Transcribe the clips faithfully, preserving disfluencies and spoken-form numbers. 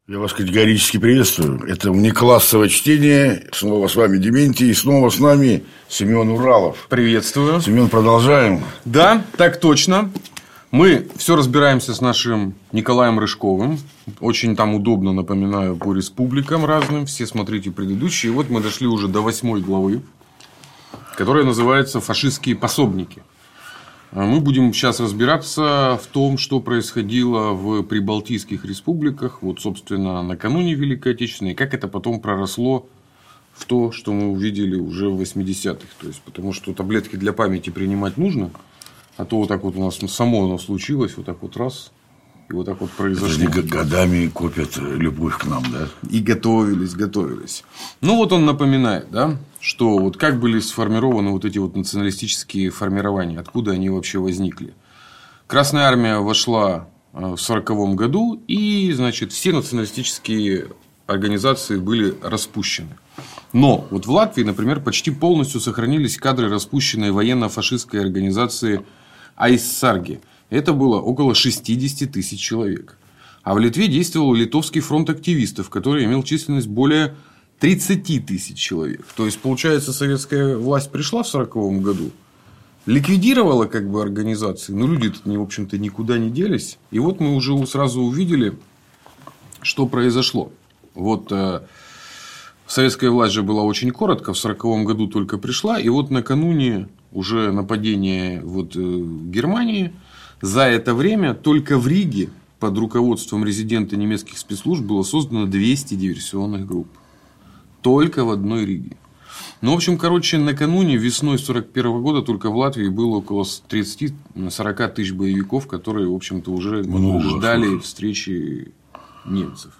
Я вас категорически приветствую. Это внеклассовое чтение. Снова с вами Дементий. И снова с нами Семен Уралов. Приветствую. Семен, продолжаем. Да, так точно. Мы все разбираемся с нашим Николаем Рыжковым. Очень там удобно, напоминаю, по республикам разным. Все смотрите предыдущие. И вот мы дошли уже до восьмой главы, которая называется «Фашистские пособники». Мы будем сейчас разбираться в том, что происходило в прибалтийских республиках, вот, собственно, накануне Великой Отечественной, и как это потом проросло в то, что мы увидели уже в восьмидесятых. То есть, потому что таблетки для памяти принимать нужно, а то вот так вот у нас само оно случилось, вот так вот раз, и вот так вот произошло. Это годами копят любовь к нам, да? И готовились, готовились. Ну, вот он напоминает, да, что вот как были сформированы вот эти вот националистические формирования, откуда они вообще возникли. Красная армия вошла в сороковом году, и, значит, все националистические организации были распущены. Но вот в Латвии, например, почти полностью сохранились кадры распущенной военно-фашистской организации Айссарги. Это было около шестьдесят тысяч человек. А в Литве действовал Литовский фронт активистов, который имел численность более тридцать тысяч человек. То есть, получается, советская власть пришла в сороковом году, ликвидировала как бы организации, но люди-то, в общем-то, никуда не делись. И вот мы уже сразу увидели, что произошло. Вот э, советская власть же была очень коротко, в сороковом году только пришла. И вот накануне уже нападения вот, э, Германии, за это время только в Риге под руководством резидента немецких спецслужб было создано двести диверсионных групп. Только в одной Риге. Ну, в общем, короче, накануне весной сорок первого года только в Латвии было около тридцать-сорок тысяч боевиков, которые, в общем-то, уже Много ждали слушай. встречи немцев.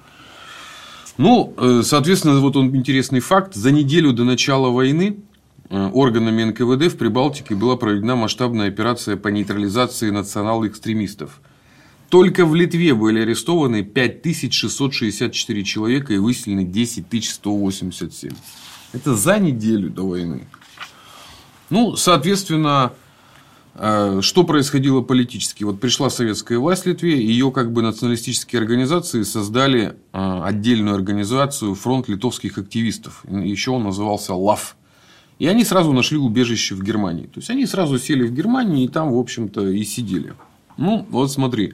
Ну, соответственно, вот он интересный факт. За неделю до начала войны органами эн ка вэ дэ в Прибалтике была проведена масштабная операция по нейтрализации национал-экстремистов. Только в Литве были арестованы пять тысяч шестьсот шестьдесят четыре человека и выселены десять тысяч сто восемьдесят семь. Это за неделю до войны. Ну, соответственно, что происходило политически? Вот пришла советская власть в Литве, ее как бы националистические организации создали отдельную организацию «Фронт литовских активистов». Еще он назывался ЛАФ. И они сразу нашли убежище в Германии. То есть, они сразу сели в Германии и там, в общем-то, и сидели. Ну, вот смотри.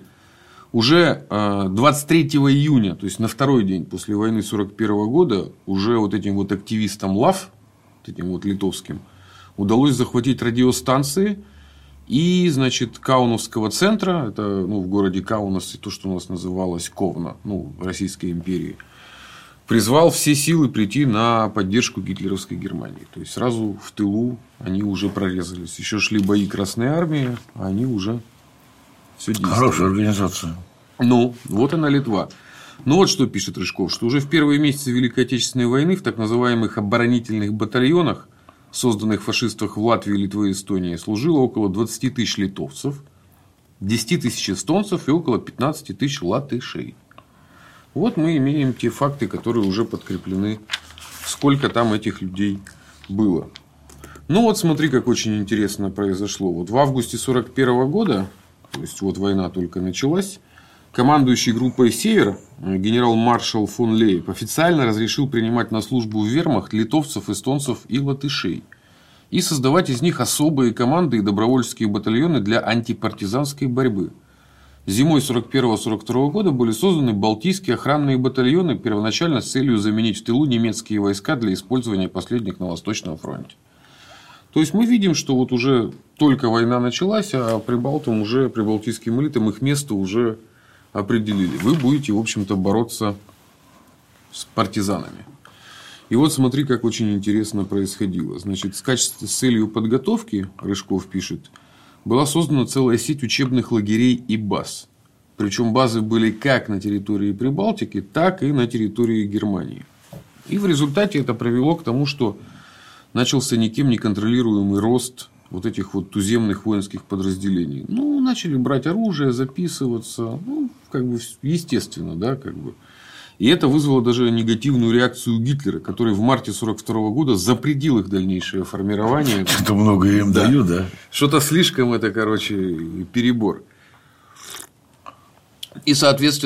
Уже двадцать третьего июня, то есть на второй день после войны сорок первого года, уже вот этим вот активистам ЛАФ, вот этим вот литовским, удалось захватить радиостанции и, значит, Каунасского центра, это ну, в городе Каунас, то, что у нас называлось Ковна, ну, Российской империи, призвал все силы прийти на поддержку гитлеровской Германии. То есть, сразу в тылу они уже прорезались. Еще шли бои Красной армии, а они уже все действовали. Хорошая организация. Ну, вот она Литва. Ну, вот что пишет Рыжков, что уже в первые месяцы Великой Отечественной войны в так называемых оборонительных батальонах, созданных фашистах в Латвии, Литве и Эстонии, служило около двадцать тысяч литовцев, десять тысяч эстонцев и около пятнадцать тысяч латышей. Вот мы имеем те факты, которые уже подкреплены, сколько там этих людей было. Ну, вот смотри, как очень интересно произошло. Вот в августе сорок первого года, то есть, вот война только началась, командующий группой «Север» генерал-маршал фон Лейб официально разрешил принимать на службу в вермахт литовцев, эстонцев и латышей. И создавать из них особые команды и добровольческие батальоны для антипартизанской борьбы. Зимой сорок первого сорок второго года были созданы Балтийские охранные батальоны, первоначально с целью заменить в тылу немецкие войска для использования последних на Восточном фронте. То есть, мы видим, что вот уже только война началась, а прибалтам уже, прибалтийским элитам их место уже определили. Вы будете, в общем-то, бороться с партизанами. И вот смотри, как очень интересно происходило. Значит, с качеством, с целью подготовки, Рыжков пишет, была создана целая сеть учебных лагерей и баз. Причем базы были как на территории Прибалтики, так и на территории Германии. И в результате это привело к тому, что начался никем не контролируемый рост вот этих вот туземных воинских подразделений. Ну, начали брать оружие, записываться. Ну, как бы естественно, да, как бы. И это вызвало даже негативную реакцию Гитлера, который в марте сорок второго года запретил их дальнейшее формирование. Что-то много им да. дают, да? Что-то слишком это, короче, перебор. И, соответственно,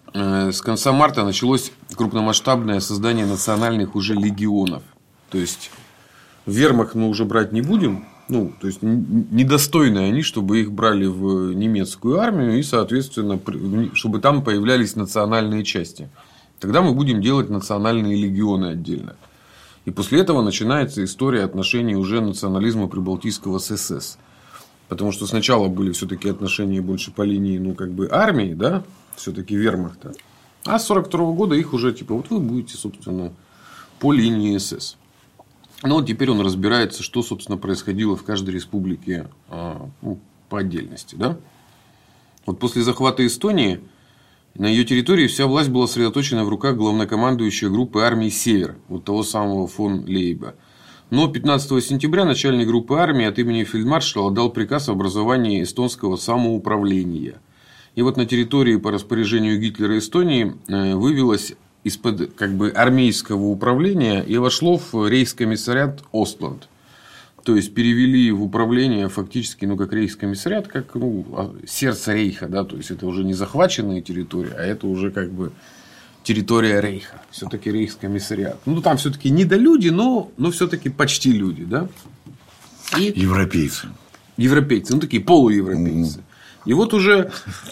с конца марта началось крупномасштабное создание национальных уже легионов. То есть, вермахт мы уже брать не будем. Ну, то есть, недостойны они, чтобы их брали в немецкую армию. И, соответственно, чтобы там появлялись национальные части. Тогда мы будем делать национальные легионы отдельно. И после этого начинается история отношений уже национализма прибалтийского с СС. Потому что сначала были все-таки отношения больше по линии, ну, как бы армии, да, все-таки вермахта. А с сорок второго года их уже типа вот вы будете, собственно, по линии СС. Ну вот теперь он разбирается, что, собственно, происходило в каждой республике ну, по отдельности, да. Вот после захвата Эстонии на ее территории вся власть была сосредоточена в руках главнокомандующей группы армии «Север», вот того самого фон Лейба. Но пятнадцатого сентября начальник группы армии от имени фельдмаршала дал приказ о образовании эстонского самоуправления. И вот на территории по распоряжению Гитлера Эстонии вывелось из-под как бы армейского управления и вошло в рейхскомиссариат Остланд. То есть перевели в управление фактически, ну, как рейхскомиссариат, как ну, сердце рейха, да, то есть это уже не захваченные территории, а это уже как бы территория рейха. Все-таки рейхскомиссариат. Ну, там все-таки недолюди, но, но все-таки почти люди, да. И... Европейцы. Европейцы, ну такие полуевропейцы. Mm. И вот уже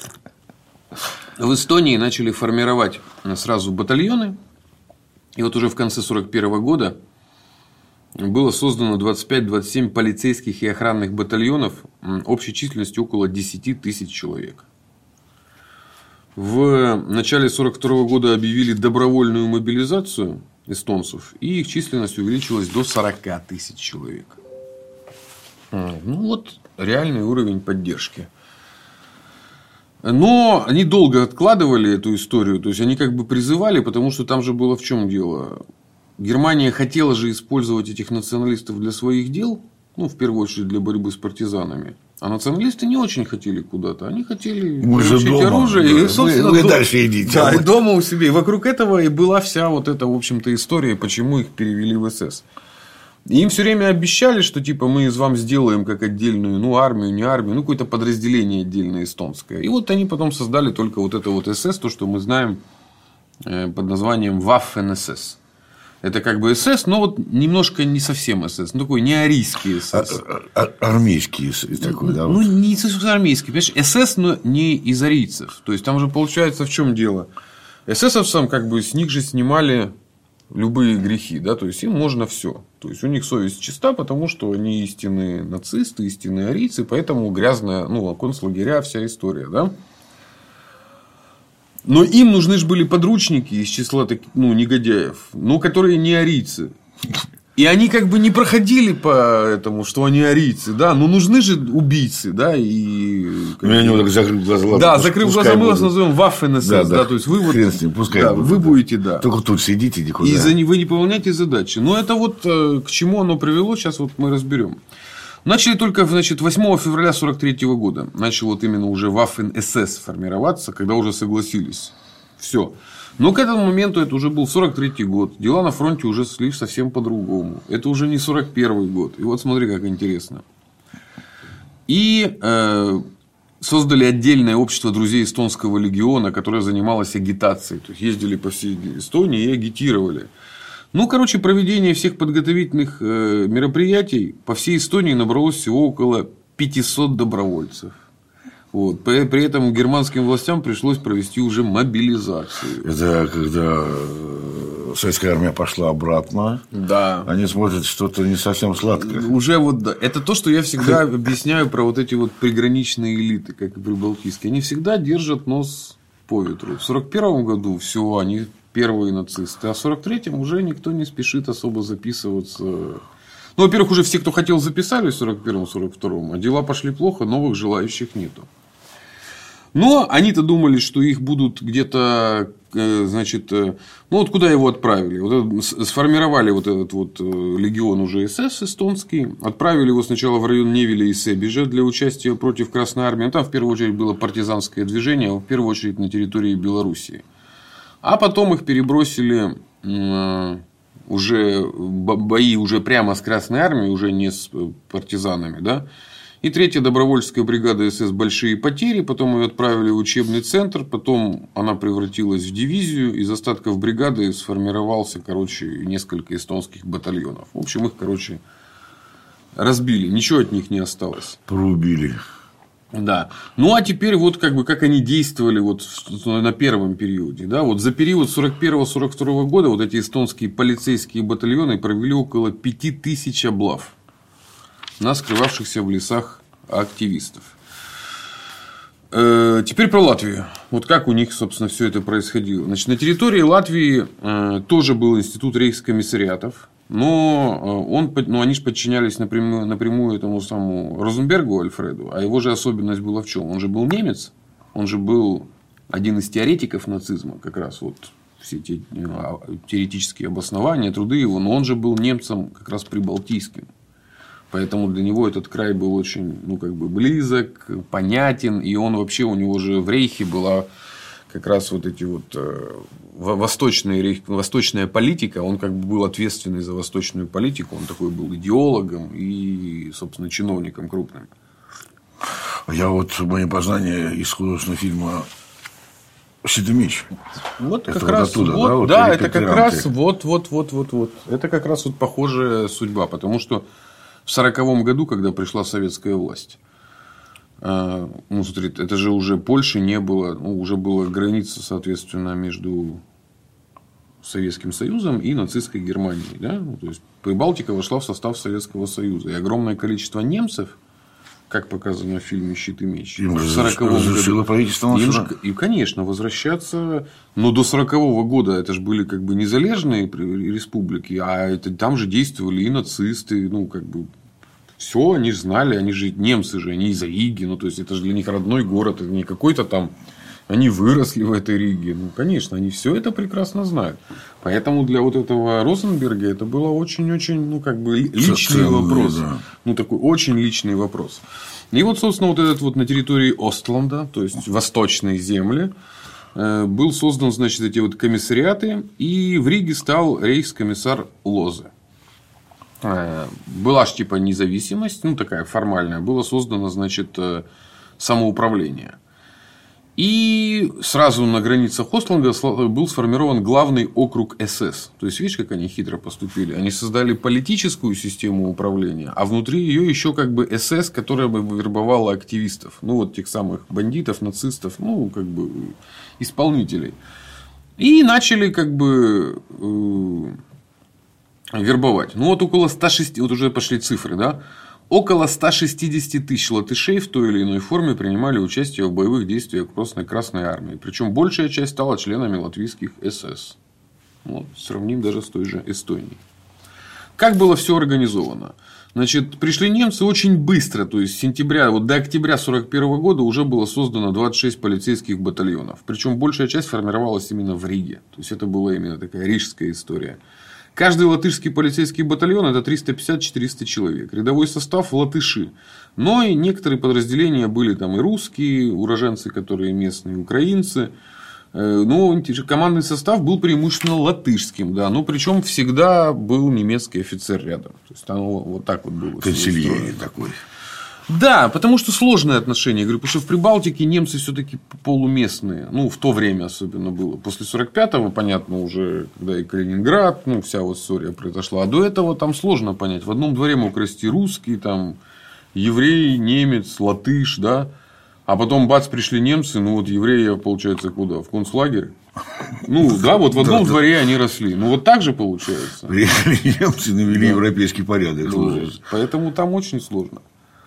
в Эстонии начали формировать сразу батальоны. И вот уже в конце сорок первого года было создано двадцать пять - двадцать семь полицейских и охранных батальонов общей численностью около десять тысяч человек. В начале сорок второго года объявили добровольную мобилизацию эстонцев, и их численность увеличилась до сорок тысяч человек. Ну вот реальный уровень поддержки. Но они долго откладывали эту историю, то есть они как бы призывали, потому что там же было в чем дело. Германия хотела же использовать этих националистов для своих дел, ну, в первую очередь для борьбы с партизанами. А националисты не очень хотели куда-то. Они хотели получить оружие. Да. И, собственно, вы, вы дальше идите. Да, и дома у себя. И вокруг этого и была вся вот эта, в общем-то, история, почему их перевели в СС. И им все время обещали, что типа мы из вам сделаем как отдельную, ну, армию, не армию, ну, какое-то подразделение отдельное эстонское. И вот они потом создали только вот это вот СС, то, что мы знаем под названием Waffen-СС. Это как бы СС, но вот немножко не совсем СС, ну такой не арийский СС. А, а, армейский такой, да? Ну, не совсем армейский, понимаешь, СС, но не из арийцев. То есть там же получается в чем дело? эсэсовцам как бы с них же снимали любые грехи, да, то есть им можно все. То есть у них совесть чиста, потому что они истинные нацисты, истинные арийцы, поэтому грязная, ну, концлагеря, вся история, да. Но им нужны же были подручники из числа таких, ну, негодяев, но которые не арийцы. И они как бы не проходили по этому, что они арийцы, да, но нужны же убийцы, да, и... Ну, я не так закрыв глаза. Да, закрыв глаза, мы вас назовем Waffen-СС, да, да, да, то есть вы вот... Ним, пускай да, будет, вы да. будете, да. Только тут сидите, никуда. И за... вы не выполняете задачи. Но это вот к чему оно привело, сейчас вот мы разберем. Начали только, значит, восьмого февраля сорок третьего года. Начал вот именно уже Waffen-СС формироваться, когда уже согласились. Все. Но к этому моменту это уже был сорок третий год. Дела на фронте уже шли совсем по-другому. Это уже не сорок первый год. И вот смотри, как интересно. И э, создали отдельное общество друзей эстонского легиона, которое занималось агитацией. То есть ездили по всей Эстонии и агитировали. Ну, короче, проведение всех подготовительных э, мероприятий по всей Эстонии набралось всего около пятисот добровольцев. Вот. При, при этом германским властям пришлось провести уже мобилизацию. Это когда советская армия пошла обратно. Да. Они смотрят что-то не совсем сладкое. Уже вот да. Это то, что я всегда объясняю про вот эти вот приграничные элиты, как и прибалтийские. Они всегда держат нос по ветру. В сорок первом году все, они первые нацисты. А в сорок третьем уже никто не спешит особо записываться. Ну, во-первых, уже все, кто хотел, записались в сорок первом - сорок втором, а дела пошли плохо, новых желающих нету. Но они-то думали, что их будут где-то, значит, ну вот куда его отправили. Вот это, сформировали вот этот вот легион уже СС эстонский, отправили его сначала в район Невеля и Себежа для участия против Красной Армии. Там в первую очередь было партизанское движение, в первую очередь на территории Белоруссии. А потом их перебросили уже бои уже прямо с Красной Армией, уже не с партизанами, да. И третья добровольческая бригада СС «Большие потери». Потом ее отправили в учебный центр. Потом она превратилась в дивизию. Из остатков бригады сформировался, короче, несколько эстонских батальонов. В общем, их, короче, разбили. Ничего от них не осталось. Порубили. Да. Ну, а теперь вот как бы как они действовали вот на первом периоде. Да? Вот за период сорок первого — сорок второго года вот эти эстонские полицейские батальоны провели около пяти тысяч облав на скрывавшихся в лесах активистов. Э, теперь про Латвию. Вот как у них, собственно, все это происходило. Значит, на территории Латвии э, тоже был институт рейхскомиссариатов. Но, он, но они же подчинялись напрямую, напрямую этому самому Розенбергу Альфреду. А его же особенность была в чем? Он же был немец. Он же был один из теоретиков нацизма. Как раз вот все эти теоретические обоснования, труды его. Но он же был немцем как раз прибалтийским. Поэтому для него этот край был очень, ну, как бы близок, понятен. И он вообще, у него же в Рейхе была как раз вот эти вот восточные, восточная политика. Он как бы был ответственный за восточную политику. Он такой был идеологом и, собственно, чиновником крупным. Я вот мои познания из художественного фильма «Щит и меч». Вот это как раз оттуда, вот, да, вот да, это как раз вот, вот, вот, вот, вот. Это как раз вот похожая судьба. Потому что в сороковом году, когда пришла советская власть, ну, смотри, это же уже Польши не было, ну, уже была граница, соответственно, между Советским Союзом и нацистской Германией. Да? Ну, то есть Прибалтика вошла в состав Советского Союза. И огромное количество немцев, как показано в фильме «Щит и меч», им в сороковом году. Правительство им же, и, конечно, возвращаться. Но до сорокового года это же были как бы незалежные республики, а это, там же действовали и нацисты, ну, как бы. Все, они же знали, они же немцы же, они из Риги, ну, то есть, это же для них родной город, это не какой-то там, они выросли в этой Риге, ну, конечно, они все это прекрасно знают. Поэтому для вот этого Розенберга это было очень-очень, ну, как бы личный Целый, вопрос, да. Ну, такой очень личный вопрос. И вот, собственно, вот этот вот на территории Остланда, то есть, восточные земли, был создан, значит, эти вот комиссариаты, и в Риге стал рейхскомиссар Лозе. Была же типа независимость, ну, такая формальная, было создано, значит, самоуправление. И сразу на границах Остланда был сформирован главный округ СС. То есть, видишь, как они хитро поступили? Они создали политическую систему управления, а внутри ее еще как бы СС, которая бы вербовала активистов. Ну, вот тех самых бандитов, нацистов, ну, как бы исполнителей. И начали как бы вербовать. Ну, вот около ста шестидесяти, вот уже пошли цифры, да? Около ста шестидесяти тысяч латышей в той или иной форме принимали участие в боевых действиях Красной, Красной армии. Причем большая часть стала членами латвийских СС. Вот, сравним даже с той же Эстонией. Как было все организовано? Значит, пришли немцы очень быстро, то есть с сентября, вот до октября сорок первого года уже было создано двадцать шесть полицейских батальонов. Причем большая часть формировалась именно в Риге. То есть это была именно такая рижская история. Каждый латышский полицейский батальон – это триста пятьдесят - четыреста человек. Рядовой состав – латыши. Но и некоторые подразделения были там и русские, уроженцы, которые местные, украинцы. Но командный состав был преимущественно латышским. Да. Но причем всегда был немецкий офицер рядом. То есть оно вот так вот было. Канцелярия такой. Да, потому что сложные отношения. Я говорю, потому что в Прибалтике немцы все-таки полуместные. Ну, в то время особенно было. После сорок пятого, понятно, уже, когда и Калининград, ну, вся вот история произошла. А до этого там сложно понять. В одном дворе мог расти русский, там, еврей, немец, латыш, да. А потом, бац, пришли немцы. Ну, вот евреи, получается, куда? В концлагерь? Ну, да, вот в одном да, дворе да. они росли. Ну, вот так же получается. Приехали немцы, навели да. европейский порядок. Ну, поэтому там очень сложно.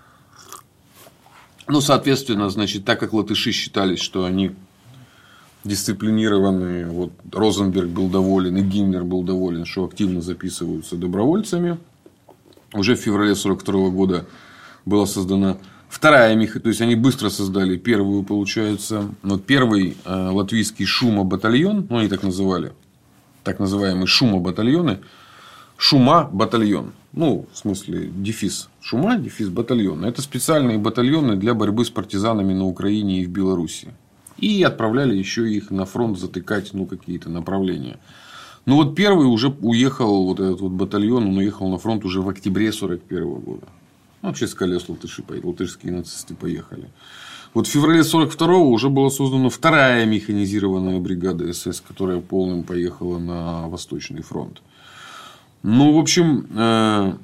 Ну, соответственно, значит, так как латыши считались, что они дисциплинированные, вот Розенберг был доволен, и Гиммлер был доволен, что активно записываются добровольцами. Уже в феврале сорок второго года была создана вторая меха, то есть они быстро создали первую, получается, но первый э, латвийский шума-батальон, ну, они так называли, так называемые шума-батальоны, шума-батальон. Ну, в смысле, дефис шума, дефис батальон. Это специальные батальоны для борьбы с партизанами на Украине и в Беларуси. И отправляли еще их на фронт затыкать, ну, какие-то направления. Ну, вот первый уже уехал, вот этот вот батальон, он уехал на фронт уже в октябре сорок первого года. Вообще с колес латыши, латышские нацисты поехали. Вот в феврале сорок второго уже была создана вторая механизированная бригада СС, которая полным поехала на Восточный фронт. Ну, в общем,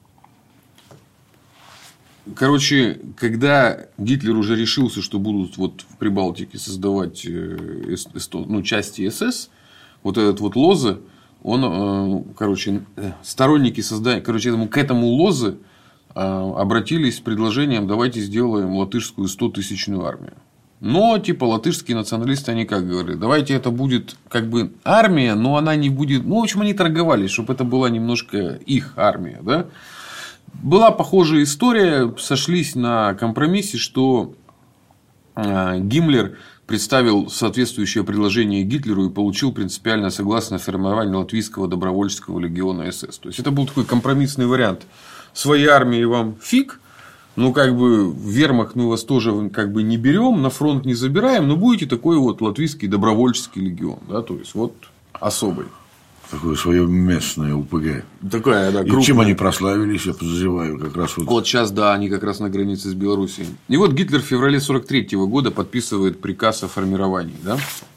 короче, когда Гитлер уже решился, что будут вот в Прибалтике создавать ну, части СС, вот этот вот Лозе, он, короче, сторонники создания, короче, этому, к этому Лозе обратились с предложением: давайте сделаем латышскую стотысячную армию. Но, типа, латышские националисты, они как говорили: давайте это будет как бы армия, но она не будет... Ну, в общем, они торговались, чтобы это была немножко их армия, да. Была похожая история, сошлись на компромиссе, что Гиммлер представил соответствующее предложение Гитлеру и получил принципиально согласие на формирование латвийского добровольческого легиона СС. То есть, это был такой компромиссный вариант. Своей армии вам фиг, ну, как бы, в вермахт мы вас тоже как бы не берем, на фронт не забираем, но будете такой вот латвийский добровольческий легион, да, то есть, вот особый. Такое свое местное УПГ. Такая, да, и чем они прославились, я подозреваю, как раз вот. Вот сейчас, да, они как раз на границе с Белоруссией. И вот Гитлер в феврале сорок третьего года подписывает приказ о формировании, да.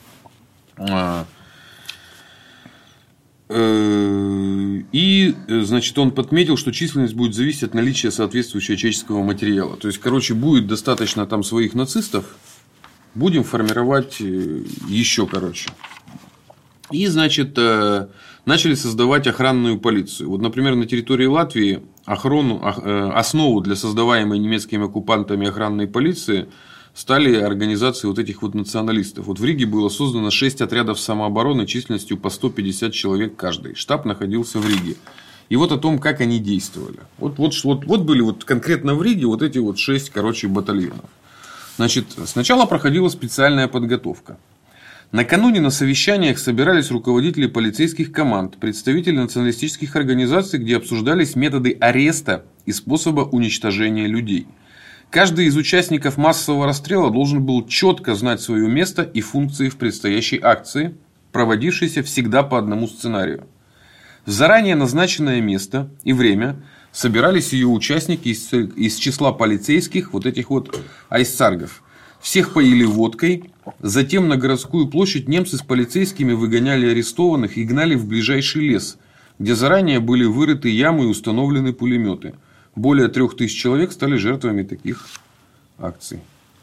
И, значит, он подметил, что численность будет зависеть от наличия соответствующего чеческого материала. То есть, короче, будет достаточно там своих нацистов, будем формировать еще, короче. И, значит, начали создавать охранную полицию. Вот, например, на территории Латвии охрану, основу для создаваемой немецкими оккупантами охранной полиции стали организации вот этих вот националистов. Вот в Риге было создано шесть отрядов самообороны численностью по сто пятьдесят человек каждый. Штаб находился в Риге. И вот о том, как они действовали. Вот, вот, вот, вот были вот конкретно в Риге вот эти вот шесть, короче, батальонов. Значит, сначала проходила специальная подготовка. Накануне на совещаниях собирались руководители полицейских команд, представители националистических организаций, где обсуждались методы ареста и способа уничтожения людей. Каждый из участников массового расстрела должен был четко знать свое место и функции в предстоящей акции, проводившейся всегда по одному сценарию. В заранее назначенное место и время собирались ее участники из, из числа полицейских, вот этих вот айсцаргов. Всех поили водкой, затем на городскую площадь немцы с полицейскими выгоняли арестованных и гнали в ближайший лес, где заранее были вырыты ямы и установлены пулеметы. Более трех тысяч человек стали жертвами таких акций.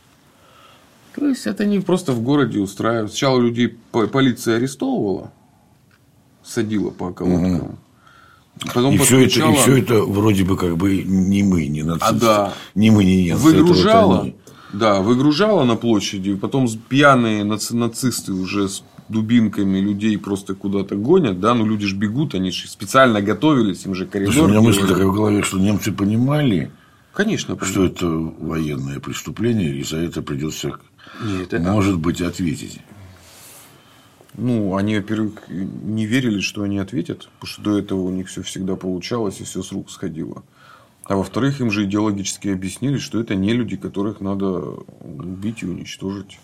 То есть, это не просто в городе устраивают. Сначала людей полиция арестовывала, садила по околоткам. Угу. Потом и, подключала... все это, и все это вроде бы как бы не мы, не нацисты. А, да. Не мы, не немцы. Выгружала, вот да, выгружала на площади. Потом пьяные нацисты уже с дубинками людей просто куда-то гонят, да, ну люди же бегут, они же специально готовились, им же коридор. У меня мысль такая в голове, что немцы понимали, конечно, что это военное преступление, и за это придется, Нет, это... может быть, ответить. Ну, они, во-первых, не верили, что они ответят, потому что до этого у них все всегда получалось и все с рук сходило. А во-вторых, им же идеологически объяснили, что это не люди, которых надо убить и уничтожить.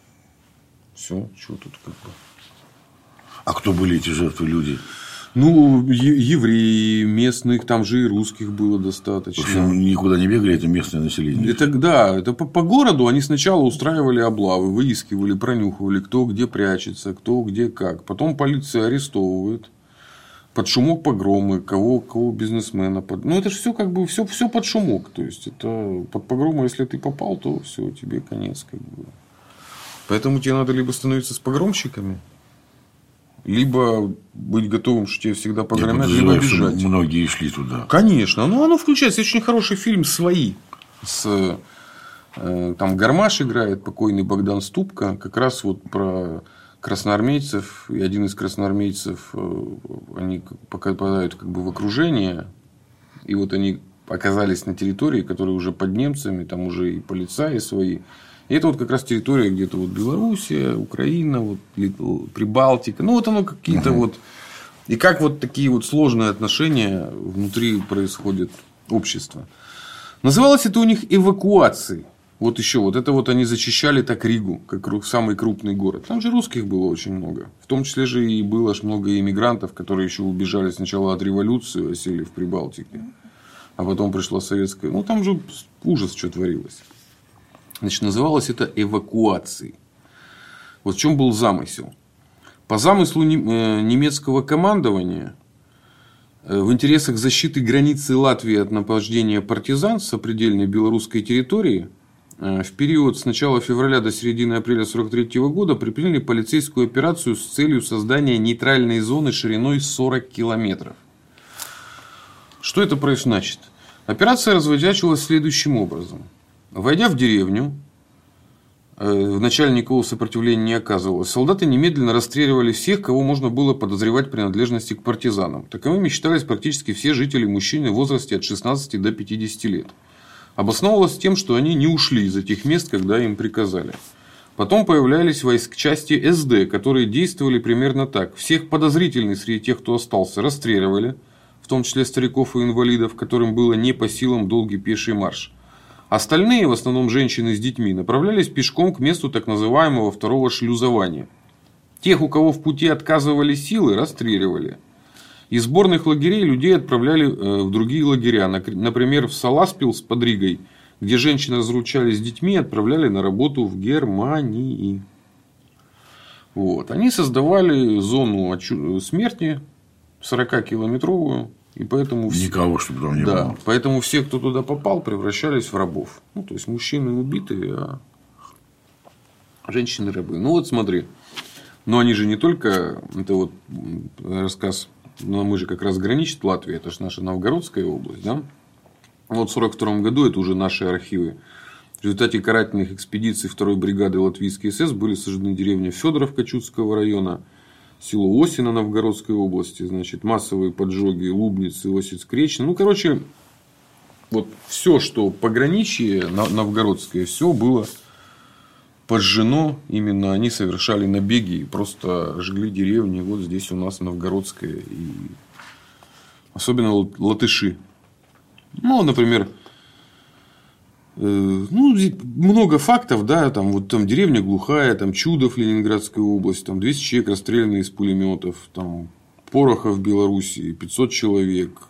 Все, что тут как бы. А кто были эти жертвы люди? Ну, евреи, местных, там же и русских было достаточно. В общем, никуда не бегали, это местное население. Это, да, это по, по городу они сначала устраивали облавы, выискивали, пронюхивали, кто где прячется, кто где как. Потом полиция арестовывает. Под шумок погромы, кого, кого бизнесмена. Под... Ну, это же все как бы все, все под шумок. То есть, это под погромы, если ты попал, то все, тебе конец. Как бы. Поэтому тебе надо либо становиться с погромщиками, либо быть готовым, что тебе всегда погромят, либо бежать. Многие шли туда. Конечно. Ну, оно включается. Очень хороший фильм «Свои». С, э, там Гармаш играет, покойный Богдан Ступка. Как раз вот про красноармейцев. И один из красноармейцев, э, они попадают как бы в окружение. И вот они оказались на территории, которая уже под немцами. Там уже и полицаи свои. И это вот как раз территория где-то вот Белоруссия, Украина, вот Прибалтика. Ну, вот оно какие-то uh-huh. вот. И как вот такие вот сложные отношения внутри происходит общества. Называлось это у них эвакуацией. Вот еще вот это вот они зачищали так Ригу, как самый крупный город. Там же русских было очень много. В том числе же и было аж много иммигрантов, которые еще убежали сначала от революции, а сели в Прибалтике. а потом пришла советская. Ну, там же ужас, что творилось. Значит, называлось это эвакуацией. Вот в чем был замысел. По замыслу немецкого командования, в интересах защиты границы Латвии от нападения партизан с сопредельной белорусской территории, в период с начала февраля до середины апреля сорок третьего года предприняли полицейскую операцию с целью создания нейтральной зоны шириной сорок километров. Что это значит? Операция разворачивалась следующим образом. Войдя в деревню, вначале никакого сопротивления не оказывалось, солдаты немедленно расстреливали всех, кого можно было подозревать в принадлежности к партизанам. Таковыми считались практически все жители мужчины в возрасте от шестнадцати до пятидесяти лет. Обосновывалось тем, что они не ушли из этих мест, когда им приказали. Потом появлялись войск части эс дэ, которые действовали примерно так. Всех подозрительных среди тех, кто остался, расстреливали, в том числе стариков и инвалидов, которым было не по силам долгий пеший марш. Остальные, в основном женщины с детьми, направлялись пешком к месту так называемого второго шлюзования. Тех, у кого в пути отказывали силы, расстреливали. Из сборных лагерей людей отправляли в другие лагеря. Например, в Саласпилс под Ригой, где женщины разлучались с детьми, отправляли на работу в Германии. Вот. Они создавали зону смерти сорокакилометровую. И поэтому никого, чтобы там не да, было. Поэтому все, кто туда попал, превращались в рабов. Ну, то есть мужчины убитые, а женщины рабы. Ну вот смотри. Но они же не только. Это вот рассказ. Но мы же как раз граничит Латвия. Это же наша Новгородская область, да? Вот в сорок втором году это уже наши архивы. В результате карательных экспедиций второй бригады латвийской эс эс были сожжены деревня Федоровка Чудского района, село Осино Новгородской области, значит, массовые поджоги Лубницы, Осиц, Кречна. Ну, короче, вот все, что пограничье новгородское, все было поджжено. Именно они совершали набеги и просто жгли деревни. Вот здесь у нас Новгородская. И особенно латыши. Ну, например, ну, много фактов, да, там, вот там деревня Глухая, там Чудов, Ленинградская область, там двести человек расстреляны из пулеметов, там Порохов в Белоруссии, пятьсот человек.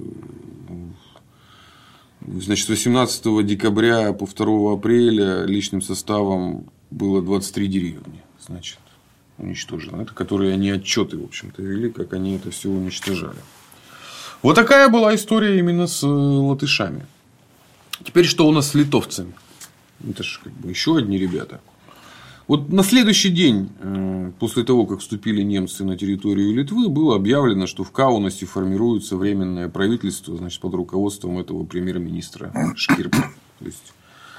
Значит, восемнадцатого декабря по второго апреля личным составом было двадцать три деревни, значит, уничтожено. Это которые они отчеты, в общем-то, вели, как они это все уничтожали. Вот такая была история именно с латышами. Теперь что у нас с литовцами? Это же как бы еще одни ребята. Вот на следующий день после того, как вступили немцы на территорию Литвы, было объявлено, что в Каунасе формируется временное правительство, значит, под руководством этого премьер-министра Шкирпа. То есть...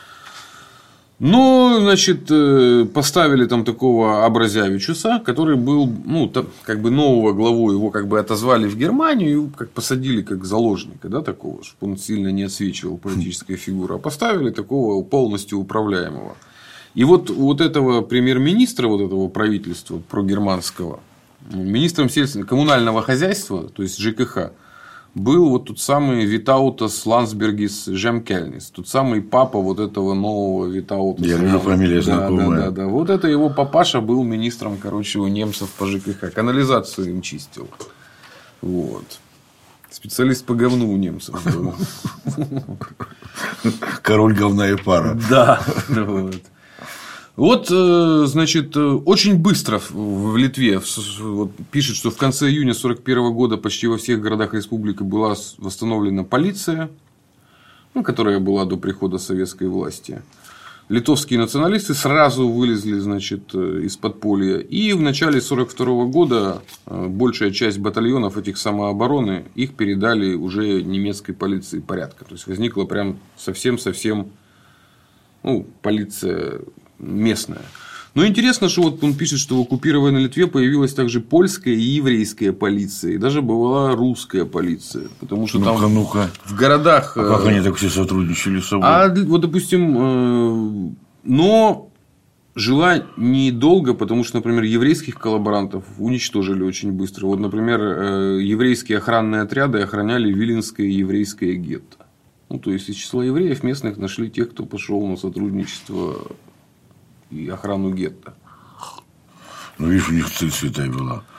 Но, значит, поставили там такого Абразявичуса, который был, ну, как бы нового главу, его как бы отозвали в Германию и как посадили как заложника, да, такого, чтобы он сильно не отсвечивал политическая фигура, а поставили такого полностью управляемого. И вот, вот этого премьер-министра, вот этого правительства прогерманского, министром сельского коммунального хозяйства, то есть жэ ка ха, был вот тот самый Витаутас Ландсбергис Жемкельнис, тот самый папа вот этого нового Витаутаса. Я вижу, фамилия знакомая. Да, да, да. Вот это его папаша был министром, короче, у немцев по жэ ка ха. Канализацию им чистил. Вот. Специалист по говну у немцев был. Король говна и пара. Да. Вот. Вот, значит, очень быстро в Литве вот, пишет, что в конце июня сорок первого года почти во всех городах республики была восстановлена полиция, ну, которая была до прихода советской власти. Литовские националисты сразу вылезли, значит, из подполья. И в начале сорок второго года большая часть батальонов этих самообороны их передали уже немецкой полиции порядка. То есть возникла прям совсем-совсем, ну, полиция местная. Но интересно, что вот он пишет, что в оккупированной Литве появилась также польская и еврейская полиция. И даже была русская полиция. Потому что ну-ка, там ну-ка. в городах... А как они так все сотрудничали с собой? А вот, допустим, но жила недолго, потому что, например, еврейских коллаборантов уничтожили очень быстро. Вот, например, еврейские охранные отряды охраняли Виленское еврейское гетто. Ну, то есть из числа евреев местных нашли тех, кто пошел на сотрудничество и охрану гетто. Ну, видишь, у них цель святая была.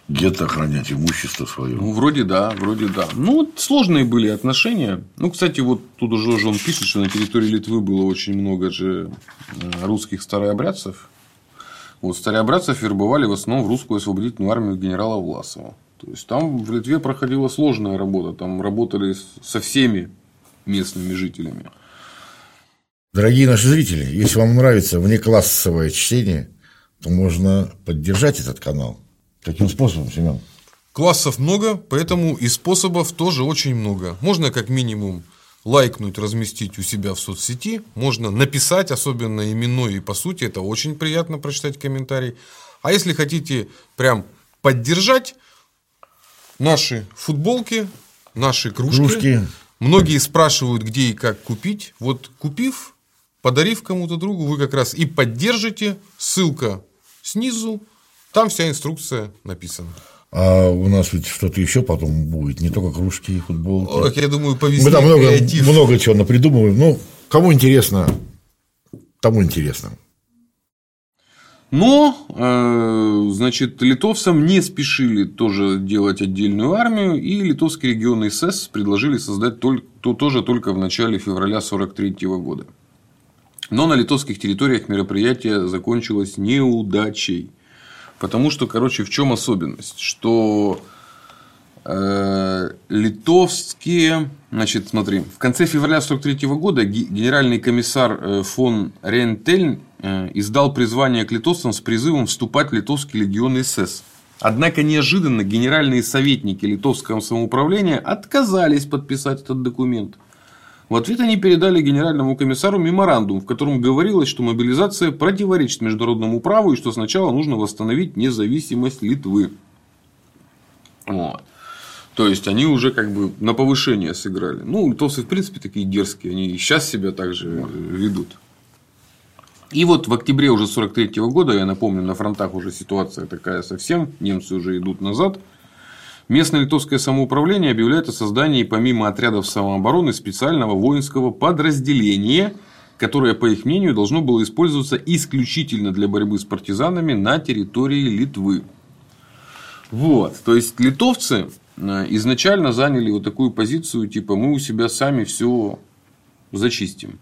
где-то охранять имущество свое. Ну, вроде да, вроде да. Ну, сложные были отношения. Ну, кстати, вот тут уже он пишет, что на территории Литвы было очень много же русских старообрядцев. Вот старообрядцев вербовали в основном в русскую освободительную армию генерала Власова. То есть там в Литве проходила сложная работа. Там работали со всеми местными жителями. Дорогие наши зрители, если вам нравится внеклассовое чтение, то можно поддержать этот канал. Каким способом, Семен? Классов много, поэтому и способов тоже очень много. Можно как минимум лайкнуть, разместить у себя в соцсети. Можно написать, особенно именной и по сути. Это очень приятно прочитать комментарий. А если хотите прям поддержать, наши футболки, наши кружки. кружки. Многие спрашивают, где и как купить. Вот купив, подарив кому-то другу, вы как раз и поддержите. Ссылка снизу. Там вся инструкция написана. А у нас ведь что-то еще потом будет, не только кружки и футболки. Ох, я думаю, по весне мы там много, много чего напридумываем. Ну, кому интересно, тому интересно. Но, значит, литовцам не спешили тоже делать отдельную армию, и литовский регион СС предложили создать только, то, тоже только в начале февраля сорок третьего года. Но на литовских территориях мероприятие закончилось неудачей. Потому что, короче, в чем особенность? Что э, литовские... Значит, смотри. В конце февраля сорок третьего года генеральный комиссар фон Рентельн э, издал призвание к литовцам с призывом вступать в литовский легион СС. Однако, неожиданно генеральные советники литовского самоуправления отказались подписать этот документ. В ответ они передали генеральному комиссару меморандум, в котором говорилось, что мобилизация противоречит международному праву и что сначала нужно восстановить независимость Литвы. Вот. То есть они уже как бы на повышение сыграли. Ну, литовцы в принципе такие дерзкие, они и сейчас себя также ведут. И вот в октябре уже сорок третьего года, я напомню, на фронтах уже ситуация такая совсем, немцы уже идут назад. Местное литовское самоуправление объявляет о создании, помимо отрядов самообороны, специального воинского подразделения, которое, по их мнению, должно было использоваться исключительно для борьбы с партизанами на территории Литвы. Вот. То есть литовцы изначально заняли вот такую позицию, типа мы у себя сами все зачистим.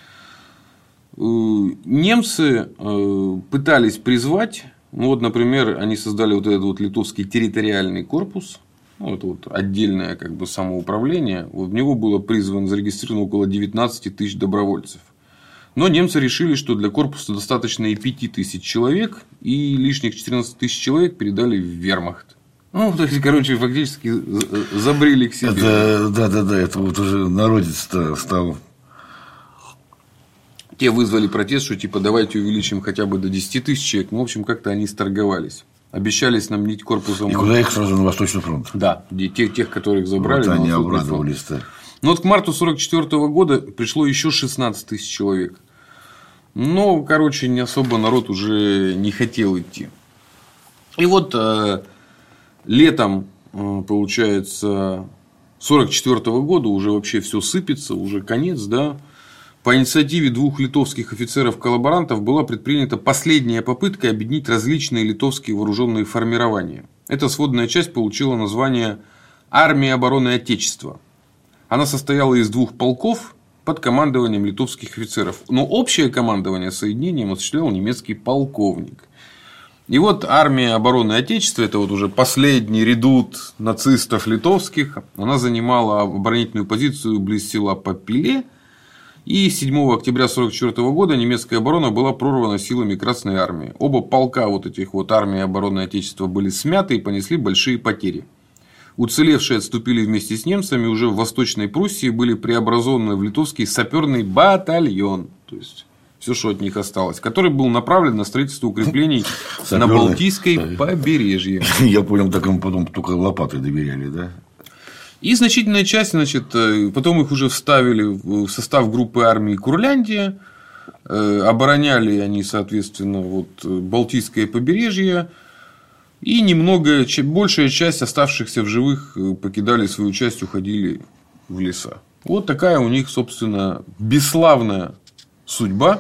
Немцы пытались призвать. Ну, вот, например, они создали вот этот вот литовский территориальный корпус. Ну, это вот отдельное как бы самоуправление. Вот в него было призвано, зарегистрировано около девятнадцать тысяч добровольцев. Но немцы решили, что для корпуса достаточно и пять тысяч человек, и лишних четырнадцать тысяч человек передали в вермахт. Ну, то есть, короче, фактически забрили к себе. Это, да, да, да, это вот уже народец-то стал. Те вызвали протест, что типа давайте увеличим хотя бы до десяти тысяч человек. Ну, в общем, как-то они сторговались. Обещали снабдить корпусом. И куда их сразу на Восточный фронт? Да, тех, тех которых забрали. Вот они обрадовались-то. Ну, вот к марту сорок четвёртого года пришло еще шестнадцать тысяч человек. Но, короче, не особо народ уже не хотел идти. И вот э, летом, э, получается, сорок четвёртого года уже вообще все сыпется, уже конец, да. По инициативе двух литовских офицеров-коллаборантов была предпринята последняя попытка объединить различные литовские вооруженные формирования. Эта сводная часть получила название «Армия обороны Отечества». Она состояла из двух полков под командованием литовских офицеров. Но общее командование соединением осуществлял немецкий полковник. И вот армия обороны Отечества, это вот уже последний редут нацистов литовских, она занимала оборонительную позицию близ села Попиле. И седьмого октября сорок четвёртого года немецкая оборона была прорвана силами Красной Армии. Оба полка вот этих вот армии обороны Отечества были смяты и понесли большие потери. Уцелевшие отступили вместе с немцами, уже в Восточной Пруссии были преобразованы в литовский саперный батальон. То есть все, что от них осталось, который был направлен на строительство укреплений на Балтийской побережье. Я понял, так им потом только лопатой доверяли, да? И значительная часть, значит, потом их уже вставили в состав группы армии Курляндия. Обороняли они, соответственно, вот Балтийское побережье. И немного, большая часть оставшихся в живых покидали свою часть, уходили в леса. Вот такая у них, собственно, бесславная судьба,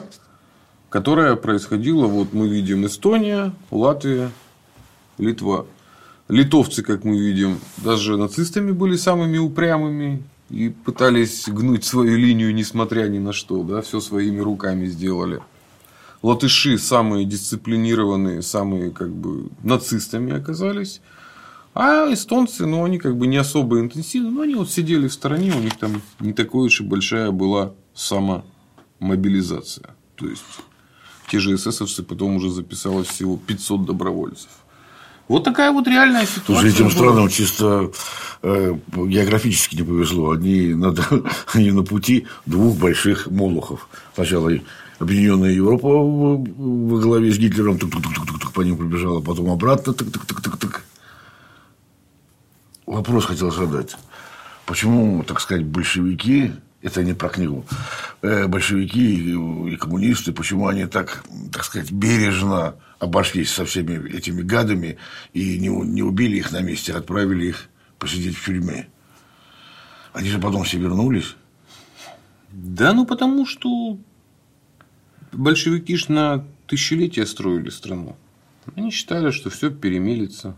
которая происходила. Вот мы видим Эстония, Латвия, Литва. Литовцы, как мы видим, даже нацистами были самыми упрямыми и пытались гнуть свою линию, несмотря ни на что. Да, все своими руками сделали. Латыши самые дисциплинированные, самые как бы нацистами оказались. А эстонцы, ну, они как бы не особо интенсивны, но они вот сидели в стороне, у них там не такой уж и большая была самомобилизация. То есть, те же эсэсовцы потом уже записалось всего пятьсот добровольцев. Вот такая вот реальная ситуация. Слушай, этим странам чисто э, географически не повезло. Они на, они на пути двух больших молохов. Сначала Объединенная Европа во главе с Гитлером тук-тук-тук-тук по ним побежала, потом обратно тук-тук-тук-тук. Вопрос хотел задать. Почему, так сказать, большевики, это не про книгу, большевики и коммунисты, почему они так, так сказать, бережно обошлись со всеми этими гадами и не, не убили их на месте, а отправили их посидеть в тюрьме? Они же потом все вернулись. Да, ну потому что большевики ж на тысячелетия строили страну. Они считали, что все перемелится.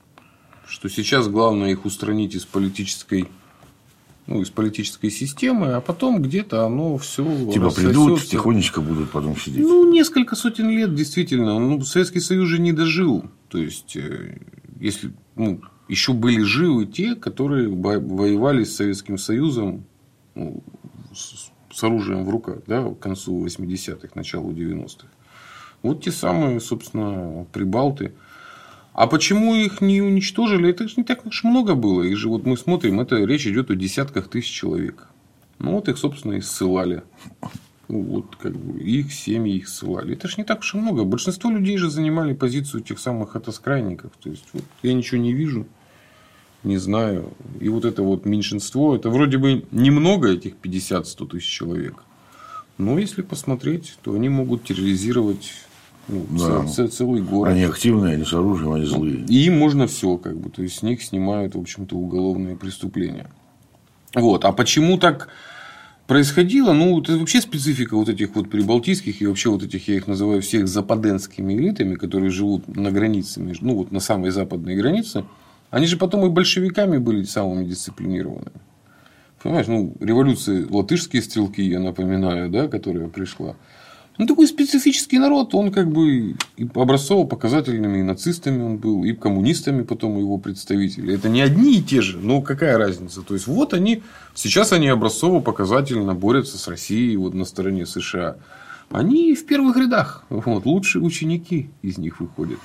Что сейчас главное их устранить из политической, ну, из политической системы, а потом где-то оно все типа придут, тихонечко будут потом сидеть. Ну, несколько сотен лет, действительно. Ну, Советский Союз же не дожил. То есть, если ну, еще были живы те, которые воевали с Советским Союзом, ну, с, с оружием в руках, да, к концу восьмидесятых, началу девяностых. Вот те самые, собственно, прибалты. А почему их не уничтожили? Это же не так уж много было. Их же вот мы смотрим, это речь идет о десятках тысяч человек. Ну, вот их, собственно, и ссылали. Ну, вот, как бы, их семьи их ссылали. Это же не так уж и много. Большинство людей же занимали позицию тех самых атоскрайников. То есть, вот, я ничего не вижу, не знаю. И вот это вот меньшинство, это вроде бы немного, этих пятьдесят-сто тысяч человек. Но если посмотреть, то они могут терроризировать... Ну, да. цел, целый город. Они активные, они с оружием, они злые. И им можно все, как бы, то есть с них снимают, в общем-то, уголовные преступления. Вот. А почему так происходило? Ну, это вообще специфика вот этих вот прибалтийских и вообще вот этих, я их называю всех западенскими элитами, которые живут на границе, между, ну, вот на самой западной границе. Они же потом и большевиками были самыми дисциплинированными. Понимаешь, ну, революции латышские стрелки, я напоминаю, да, которая пришла. Ну, такой специфический народ, он как бы и образцово-показательными, и нацистами он был, и коммунистами потом его представители. Это не одни и те же, но какая разница? То есть, вот они, сейчас они образцово-показательно борются с Россией вот на стороне США. Они в первых рядах, вот, лучшие ученики из них выходят.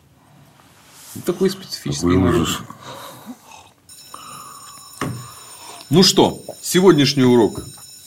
Вот такой специфический такой народ. Ужас. Ну что, сегодняшний урок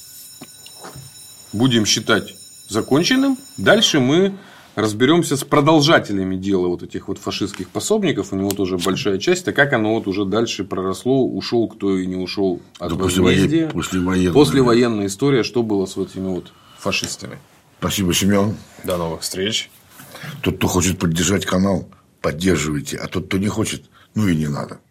будем считать законченным. Дальше мы разберемся с продолжателями дела вот этих вот фашистских пособников. У него тоже большая часть. А как оно вот уже дальше проросло, ушел кто и не ушел от возмездия. Послевоенная. Послевоенная история, что было с вот этими вот фашистами. Спасибо, Семен. До новых встреч. Тот, кто хочет поддержать канал, поддерживайте. А тот, кто не хочет, ну и не надо.